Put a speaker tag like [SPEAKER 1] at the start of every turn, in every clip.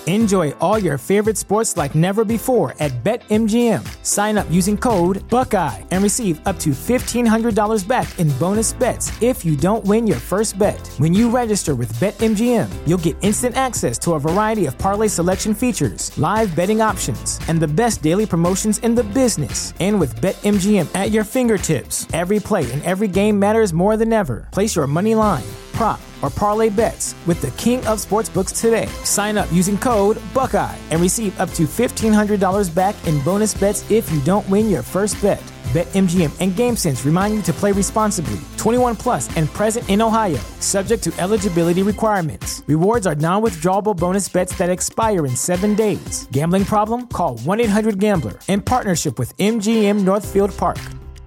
[SPEAKER 1] Enjoy all your favorite sports like never before at BetMGM. Sign up using code Buckeye and receive up to $1,500 back in bonus bets if you don't win your first bet. When you register with BetMGM, you'll get instant access to a variety of parlay selection features, live betting options, and the best daily promotions in the business. And with BetMGM at your fingertips, every play and every game matters more than ever. Place your money line, prop, or parlay bets with the king of sportsbooks today. Sign up using code Buckeye and receive up to $1,500 back in bonus bets if you don't win your first bet. BetMGM and GameSense remind you to play responsibly. 21 plus and present in Ohio, subject to eligibility requirements. Rewards are non-withdrawable bonus bets that expire in 7 days. Gambling problem? Call 1-800-GAMBLER. In partnership with MGM Northfield Park.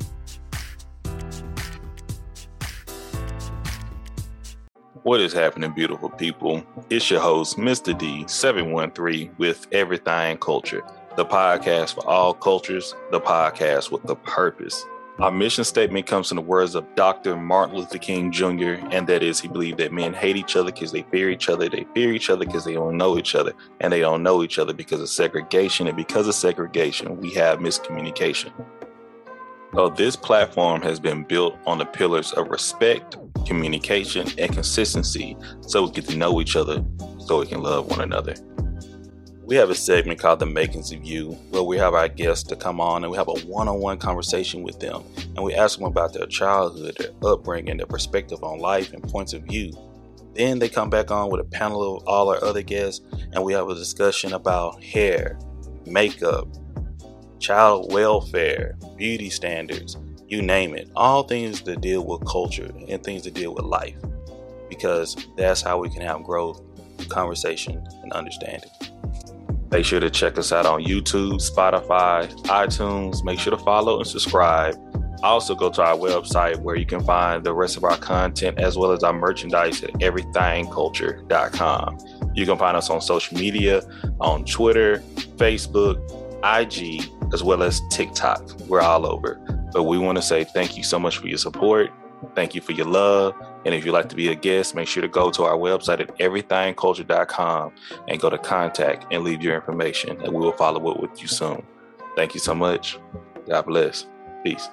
[SPEAKER 2] What is happening, beautiful people? It's your host, Mr. D713 with Everything Culture, the podcast for all cultures, the podcast with a purpose. Our mission statement comes from the words of Dr. Martin Luther King Jr., and that is, he believed that men hate each other because they fear each other. They fear each other because they don't know each other, and they don't know each other because of segregation. And because of segregation, we have miscommunication. So this platform has been built on the pillars of respect, communication, and consistency, so we get to know each other, so we can love one another. We have a segment called The Makings of You, where we have our guests to come on and we have a one-on-one conversation with them. And we ask them about their childhood, their upbringing, their perspective on life and points of view. Then they come back on with a panel of all our other guests, and we have a discussion about hair, makeup, child welfare, beauty standards, you name it. All things that deal with culture and things that deal with life. Because that's how we can have growth, conversation, and understanding. Make sure to check us out on YouTube, Spotify, iTunes. Make sure to follow and subscribe. Also go to our website where you can find the rest of our content as well as our merchandise at everythingculture.com. You can find us on social media, on Twitter, Facebook, IG, as well as TikTok. We're all over. But we want to say thank you so much for your support. Thank you for your love. And if you'd like to be a guest, make sure to go to our website at everythingculture.com and go to contact and leave your information, and we will follow up with you soon. Thank you so much. God bless. Peace.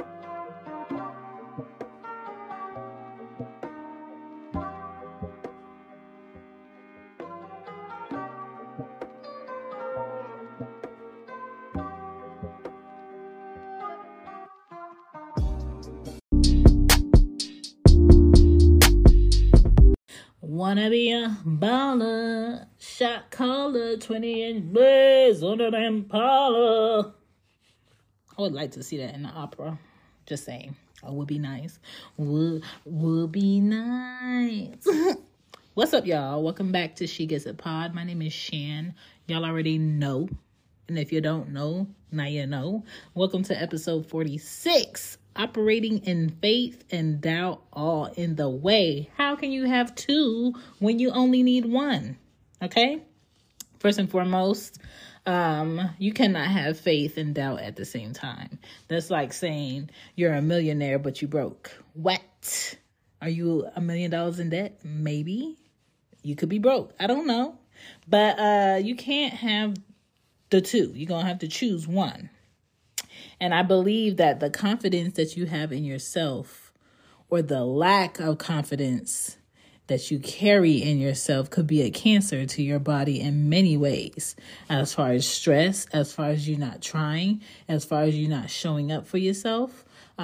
[SPEAKER 3] Wanna be a baller, shot caller, 20-inch blaze on an Impala. I would like to see that in the opera. Just saying. It would be nice. Would be nice. What's up, y'all? Welcome back to She Gets It Pod. My name is Shan. Y'all already know. And if you don't know, now you know. Welcome to episode 46. Operating in faith and doubt all in the way. How can you have two when you only need one? Okay? First and foremost, you cannot have faith and doubt at the same time. That's like saying you're a millionaire, but you broke. What? Are you $1 million in debt? Maybe. You could be broke. I don't know. But you can't have the two. You're going to have to choose one. And I believe that the confidence that you have in yourself, or the lack of confidence that you carry in yourself, could be a cancer to your body in many ways. As far as stress, as far as you not trying, as far as you not showing up for yourself,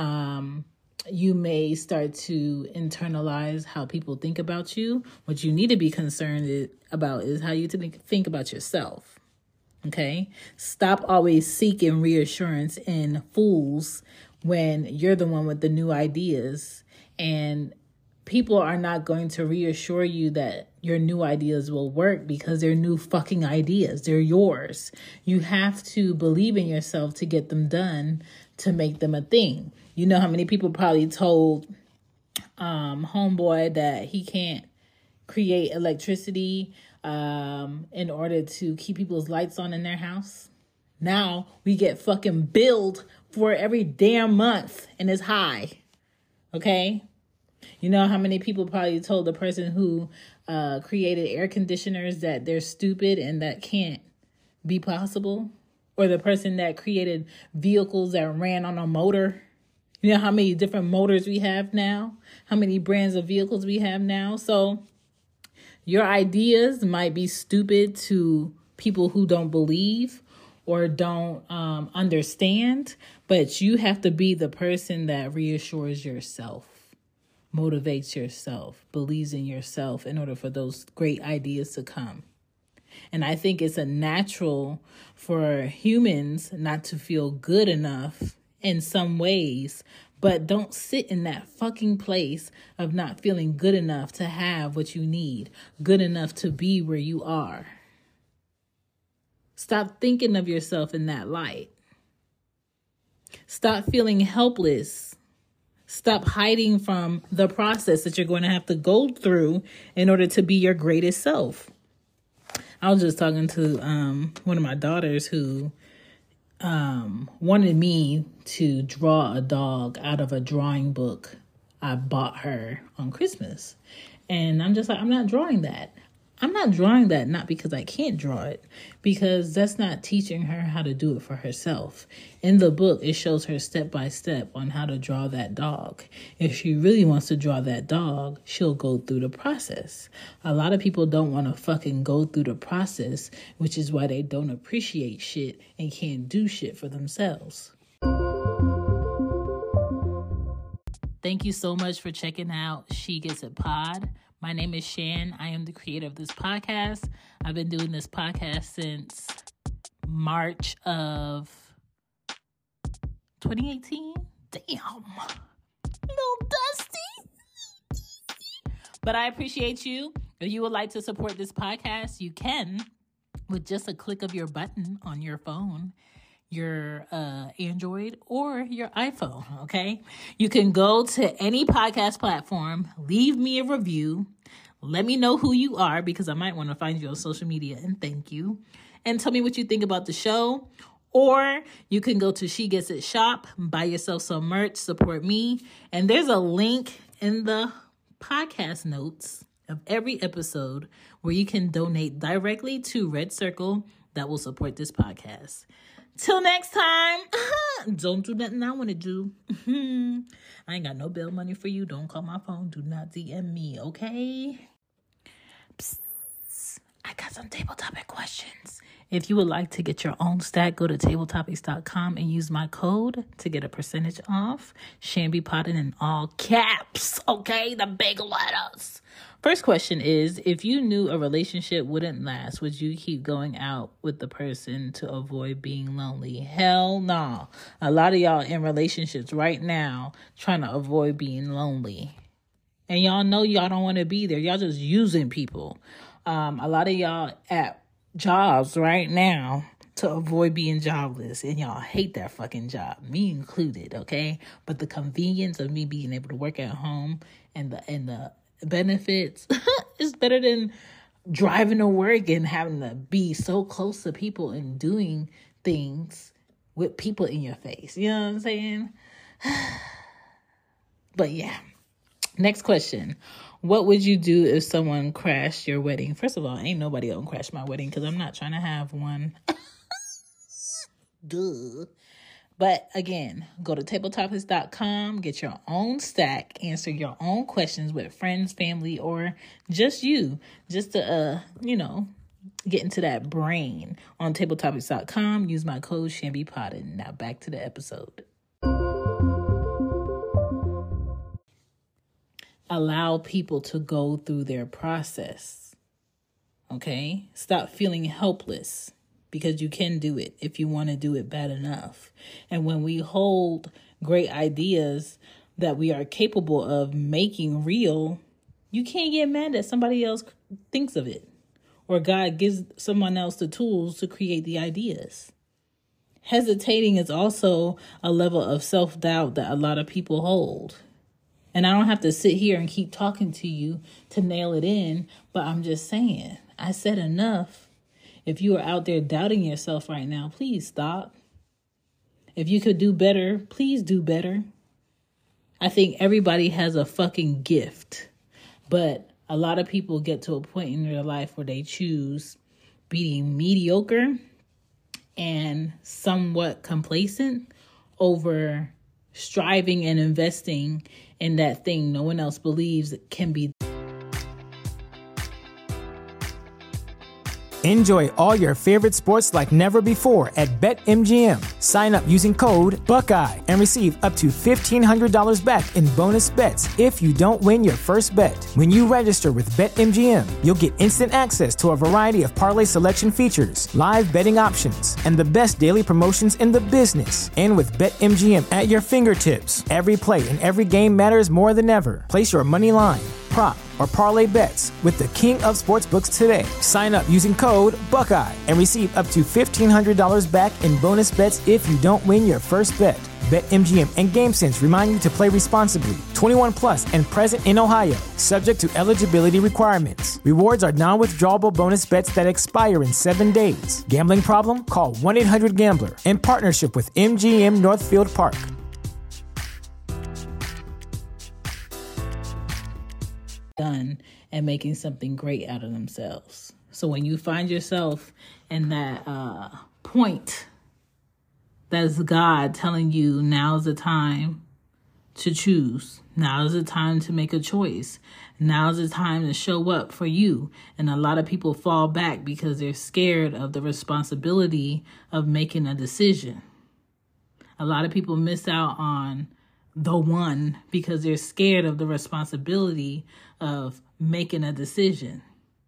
[SPEAKER 3] you may start to internalize how people think about you. What you need to be concerned about is how you think about yourself. Okay, stop always seeking reassurance in fools when you're the one with the new ideas, and people are not going to reassure you that your new ideas will work because they're new fucking ideas. They're yours. You have to believe in yourself to get them done, to make them a thing. You know how many people probably told homeboy that he can't create electricity in order to keep people's lights on in their house? Now we get fucking billed for every damn month, and it's high. Okay? You know how many people probably told the person who created air conditioners that they're stupid and that can't be possible? Or the person that created vehicles that ran on a motor? You know how many different motors we have now? How many brands of vehicles we have now? So your ideas might be stupid to people who don't believe or don't understand, but you have to be the person that reassures yourself, motivates yourself, believes in yourself in order for those great ideas to come. And I think it's a natural for humans not to feel good enough in some ways, but don't sit in that fucking place of not feeling good enough to have what you need, good enough to be where you are. Stop thinking of yourself in that light. Stop feeling helpless. Stop hiding from the process that you're going to have to go through in order to be your greatest self. I was just talking to one of my daughters who wanted me to draw a dog out of a drawing book I bought her on Christmas. And I'm just like, I'm not drawing that. I'm not drawing that, not because I can't draw it, because that's not teaching her how to do it for herself. In the book, it shows her step by step on how to draw that dog. If she really wants to draw that dog, she'll go through the process. A lot of people don't want to fucking go through the process, which is why they don't appreciate shit and can't do shit for themselves. Thank you so much for checking out She Gets It Pod. My name is Shan. I am the creator of this podcast. I've been doing this podcast since March of 2018. Damn. Little dusty. But I appreciate you. If you would like to support this podcast, you can with just a click of your button on your phone, your Android or your iPhone, okay? You can go to any podcast platform, leave me a review, let me know who you are because I might want to find you on social media and thank you, and tell me what you think about the show. Or you can go to She Gets It Shop, buy yourself some merch, support me, and there's a link in the podcast notes of every episode where you can donate directly to Red Circle that will support this podcast. Till next time, don't do nothing I want to do. I ain't got no bail money for you. Don't call my phone. Do not DM me, okay? Psst. I got some table topic questions. If you would like to get your own stack, go to tabletopics.com and use my code to get a percentage off. Shambi Potted in all caps, okay? The big letters. First question is, if you knew a relationship wouldn't last, would you keep going out with the person to avoid being lonely? Hell no. A lot of y'all in relationships right now trying to avoid being lonely. And y'all know y'all don't want to be there. Y'all just using people. A lot of y'all at jobs right now to avoid being jobless, and y'all hate that fucking job, me included, okay? But the convenience of me being able to work at home and the benefits is better than driving to work and having to be so close to people and doing things with people in your face. You know what I'm saying? But yeah. Next question. What would you do if someone crashed your wedding? First of all, ain't nobody gonna crash my wedding because I'm not trying to have one. Duh. But again, go to tabletopics.com, get your own stack, answer your own questions with friends, family, or just you. Just to, get into that brain on tabletopics.com. Use my code Shambi Potted. Now back to the episode. Allow people to go through their process. Okay? Stop feeling helpless because you can do it if you want to do it bad enough. And when we hold great ideas that we are capable of making real, you can't get mad that somebody else thinks of it or God gives someone else the tools to create the ideas. Hesitating is also a level of self-doubt that a lot of people hold. And I don't have to sit here and keep talking to you to nail it in, but I'm just saying, I said enough. If you are out there doubting yourself right now, please stop. If you could do better, please do better. I think everybody has a fucking gift, but a lot of people get to a point in their life where they choose being mediocre and somewhat complacent over striving and investing in that thing no one else believes can be.
[SPEAKER 1] Enjoy all your favorite sports like never before at BetMGM. Sign up using code Buckeye and receive up to $1,500 back in bonus bets if you don't win your first bet. When you register with BetMGM, you'll get instant access to a variety of parlay selection features, live betting options, and the best daily promotions in the business. And with BetMGM at your fingertips, every play and every game matters more than ever. Place your money line, prop, or parlay bets with the king of sportsbooks today. Sign up using code Buckeye and receive up to $1,500 back in bonus bets if you don't win your first bet. BetMGM and GameSense remind you to play responsibly. 21 plus and present in Ohio, subject to eligibility requirements. Rewards are non-withdrawable bonus bets that expire in 7 days. Gambling problem? Call 1-800-GAMBLER. In partnership with MGM Northfield Park.
[SPEAKER 3] Done and making something great out of themselves. So when you find yourself in that point, that's God telling you now's the time to choose. Now's the time to make a choice. Now's the time to show up for you. And a lot of people fall back because they're scared of the responsibility of making a decision. A lot of people miss out on the one because they're scared of the responsibility of making a decision,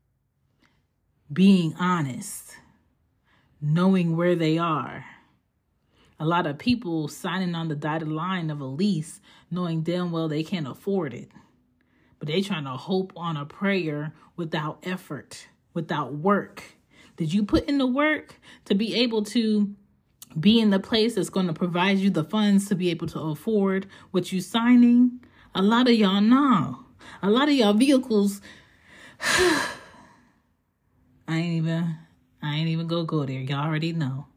[SPEAKER 3] being honest, knowing where they are. A lot of people signing on the dotted line of a lease knowing damn well they can't afford it, but they trying to hope on a prayer without effort, without work. Did you put in the work to be able to be in the place that's going to provide you the funds to be able to afford what you signing? A lot of y'all know. A lot of y'all vehicles, I ain't even go there. Y'all already know.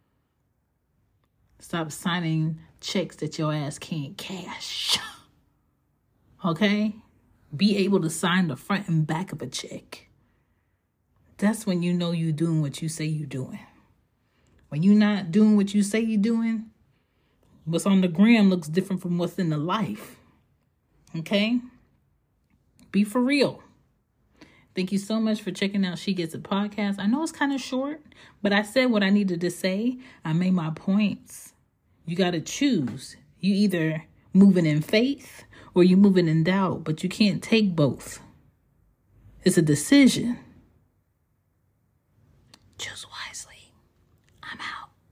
[SPEAKER 3] Stop signing checks that your ass can't cash. Okay? Be able to sign the front and back of a check. That's when you know you doing what you say you doing. When you're not doing what you say you're doing, what's on the gram looks different from what's in the life. Okay? Be for real. Thank you so much for checking out She Gets It podcast. I know it's kind of short, but I said what I needed to say. I made my points. You got to choose. You either moving in faith or you moving in doubt, but you can't take both. It's a decision. Choose wisely. I'm out.